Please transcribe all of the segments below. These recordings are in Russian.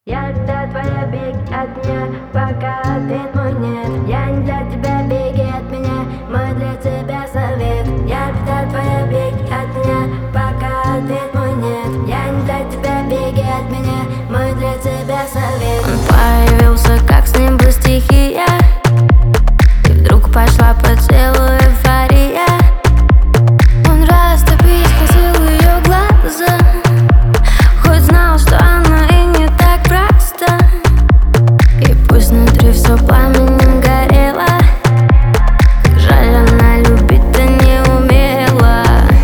Я для твоя, беги от меня, пока ответ мой нет. Я не для тебя, беги от меня, мой для тебя совет. Я для твоя, беги от меня, пока ответ мой нет. Я не для тебя, беги от меня, мой для тебя совет. Он появился, как с неба стихия, и вдруг пошла по телу эйфория. Он растопить хотел ее глаза, хоть знал, что она и не так проста. И пусть внутри все пламенем горело, как жаль, она любить-то не умела.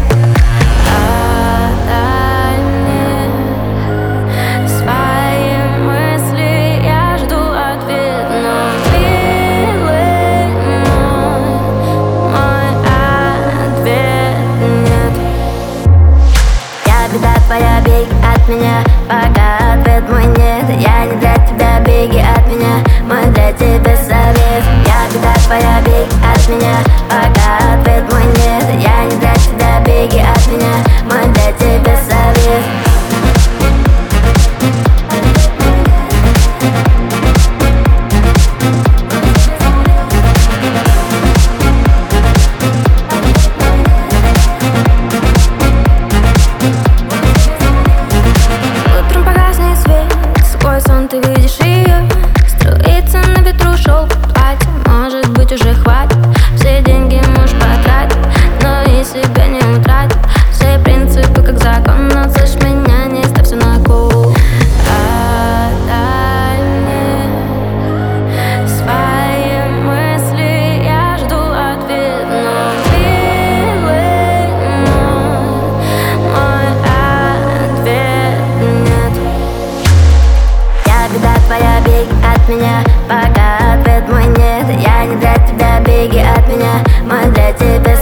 Отдай мне свои мысли, я жду ответ, но милый мой ответ нет. Я беда твоя, беги от меня, пока ответ мой нет. Я не для тебя, беги от меня, мой для тебя совет. Я беда твоя, беги от меня, пока ответ мой нет. Я не для тебя, беги от меня, мой для тебя совет. Ты видишь ее, струится на ветру шелк платье. Может быть, уже хватит, все деньги муж потратит, но и себя не утратит. Все принципы как закон, но слышь меня, не ставь все на кол. Отдай мне свои мысли, я жду ответ, но милый мой ответ нет. Я беда твоя, беги от меня, пока ответ мой нет. Я не для тебя, беги от меня, мой для тебя